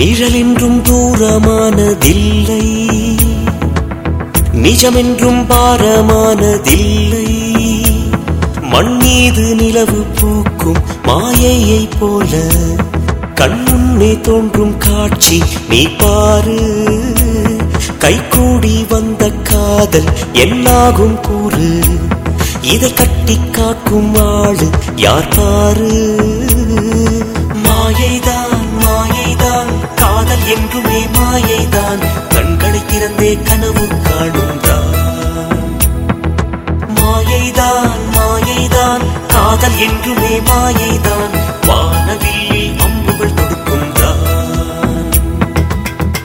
நிழலென்றும் தூரமானதில்லை, நிஜமென்றும் பாரமானதில்லை. மண் மீது நிலவு பூக்கும் மாயையை போல கண்முன்னே தோன்றும் காட்சி நீ பாரு. கைகூடி வந்த காதல் என்னாகும் கூறு, இதை கட்டி காக்கும் ஆளு யார் பாரு. மாயைதான் மாயைதான் காதல் என்றுமே மாயைதான், கண்களை திறந்தே கனவு காணும் தான். மாயைதான் மாயைதான் காதல் என்றுமே மாயைதான்,